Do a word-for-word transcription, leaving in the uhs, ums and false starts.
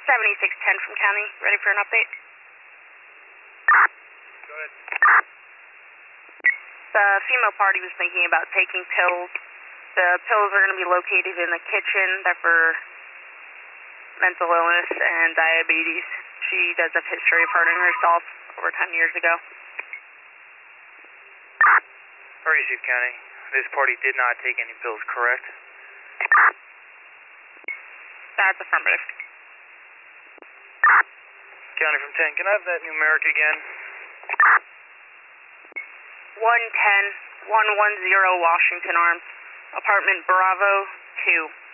seventy-six ten from county, ready for an update? Go ahead. The female party was thinking about taking pills. The pills are going to be located in the kitchen. They're for mental illness and diabetes. She does have history of hurting herself over ten years ago. Receive County. This party did not take any pills, correct? That's affirmative. County from ten, can I have that numeric again? one ten one one zero Washington Arms, apartment Bravo two.